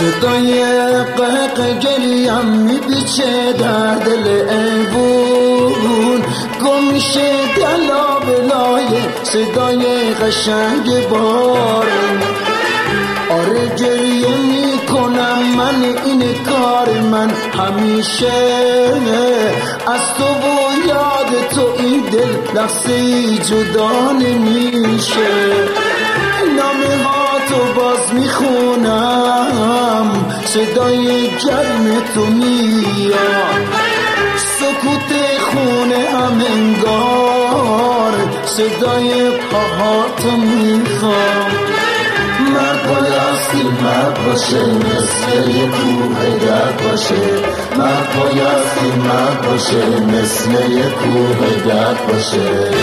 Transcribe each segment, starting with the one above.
صدای قهقه گریم میپیچه در دل ایوون، گم میشه دلا بلای صدای قشنگ بارون. آره گریه میکنم من، این کار من همیشه، از تو و یاد تو این دل لحظه ای جدا نمیشه. نامه ها تو باز میخونم، صدای گرم تو میاد، سکوت خونه هم انگار صدای پاهاتو میخوام. مرد بایستی مرد باشه، مثل یه کوه درد باشه. مرد بایستی مرد باشه، مثل یه کوه درد باشه.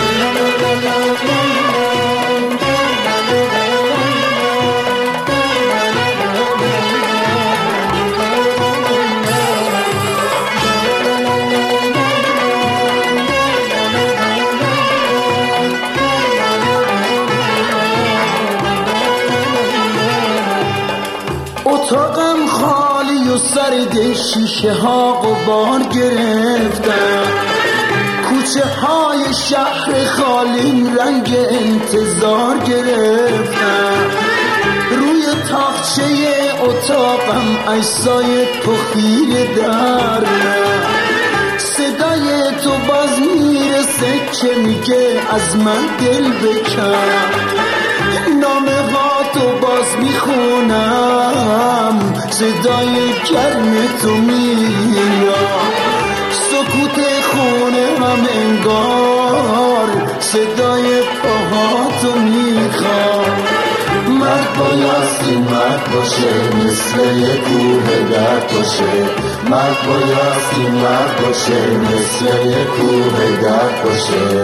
اتاقم خالی و سرد، شیشه ها غبار گرفتن، کوچه های شهر خالی رنگ انتظار گرفتن. روی تاقچه اتاقم اجزای تو خیره در من، صدای تو باز میرسه که میگه از من دل بکن. نامه ها تو باز میخونم، صدای گرم تو میاد، سکوت خونه هم انگار صدای پاهاتو میخوام. مرد بایستی مرد باشه، مثل یه کوه درد باشه. مرد بایستی مرد باشه، مثل یه کوه درد باشه.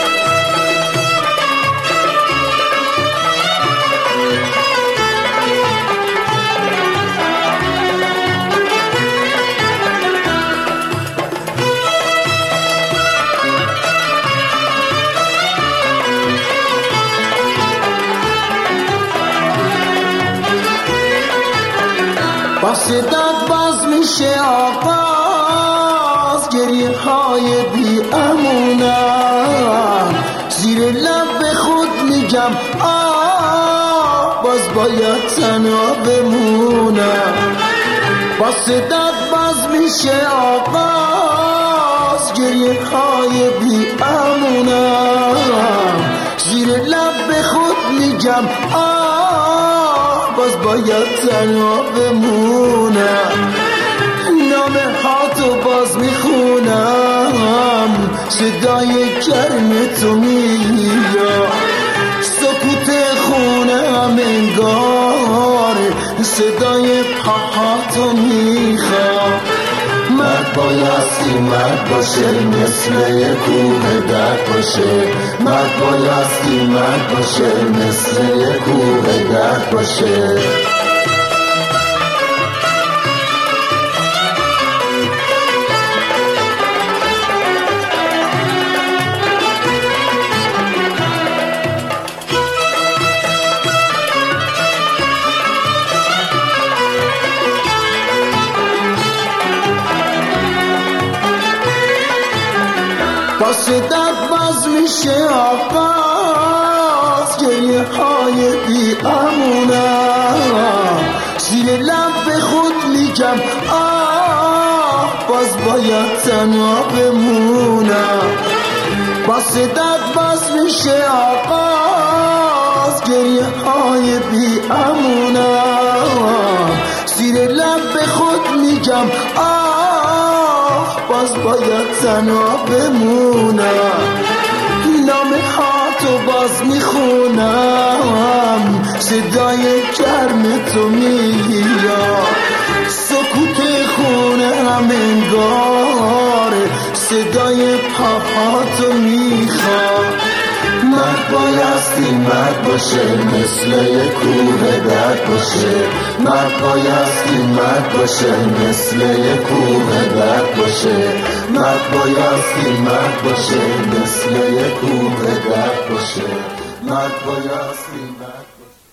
با صدات باز میشه آغاز، گریه های بی امونم، زیر لب به خود میگم باز باید تنها بمونم. با صدات باز میشه آغاز، گریه های بی امونم، زیر لب به خود میگم باز باید تنها بمونم. نامه ها تو باز میخونم، صدای گرم تو میاد، سکوت خونه هم انگار صدای پاهاتو میخوام. مرد بایستی مرد باشه، مثل یه کوه درد باشه. مرد بایستی مرد باشه، مثل یه کوه درد باشه. با صدات باز میشه آغاز، گریه های بی امونم، زیر لب به خود میگم باز باید تنها بمونم. با صدات باز میشه آغاز، گریه های بی امونم، زیر لب به خود میگم باز باید تنها بمونم. نامه ها تو باز میخونم، صدای گرم تو میاد، سکوت خونه هم انگار صدای پاهاتو میخوام. مرد بایستی مرد باشه، مثل یه کوه درد باشه. مرد بایستی مرد باشه، مثل یه کوه درد باشه. مرد بایستی مرد باشه، مثل یه کوه درد باشه. مرد بایستی مرد باشه.